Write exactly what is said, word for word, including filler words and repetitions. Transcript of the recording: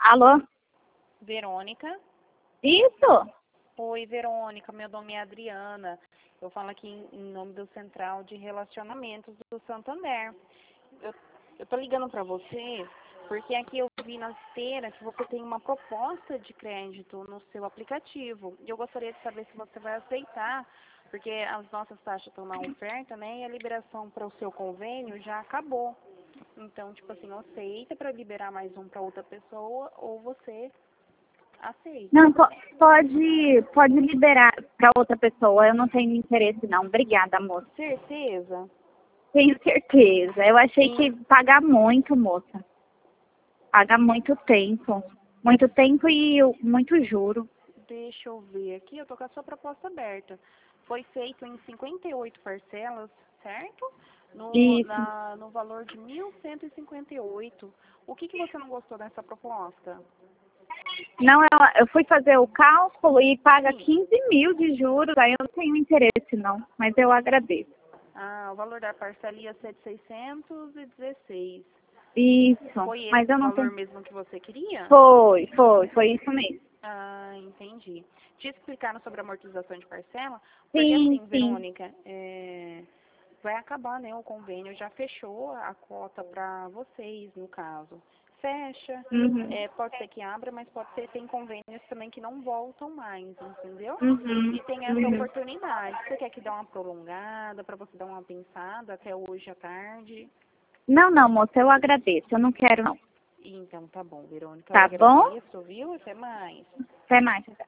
Alô? Verônica? Isso? Oi, Verônica, meu nome é Adriana. Eu falo aqui em, em nome do Central de Relacionamentos do Santander. Eu, eu tô ligando para você porque aqui eu vi na esteira que você tem uma proposta de crédito no seu aplicativo. E eu gostaria de saber se você vai aceitar, porque as nossas taxas estão na oferta, né? E a liberação para o seu convênio já acabou. Então, tipo assim, aceita para liberar mais um para outra pessoa ou você aceita. Não, po- pode, pode liberar para outra pessoa. Eu não tenho interesse, não. Obrigada, moça. Certeza? Tenho certeza. Eu achei Sim. que pagar muito, moça. Pagar muito tempo. Muito tempo e o- muito juro. Deixa eu ver aqui, eu tô com a sua proposta aberta. Foi feito em cinquenta e oito parcelas, certo? No, Isso. na, no valor de mil cento e cinquenta e oito. O que, que você não gostou dessa proposta? Não, eu, eu fui fazer o cálculo e paga Sim. quinze mil de juros. Aí eu não tenho interesse, não. Mas eu agradeço. Ah, o valor da parcela ia ser de seiscentos e dezesseis. Isso. Foi Mas esse eu o não valor tenho. mesmo que você queria? Foi, foi. Foi isso mesmo. Ah, entendi. Te explicaram sobre a amortização de parcela? Porque Sim, assim, sim. Verônica, é, vai acabar, né, o convênio, já fechou a cota para vocês, no caso. Fecha, Uhum. é, pode ser que abra, mas pode ser tem convênios também que não voltam mais, entendeu? Uhum. E tem essa Uhum. oportunidade. Você quer que dê uma prolongada, para você dar uma pensada até hoje à tarde? Não, não, moça, eu agradeço. Eu não quero, não. Então tá bom, Verônica, eu Tá bom? agradeço, viu? Até mais. Até mais.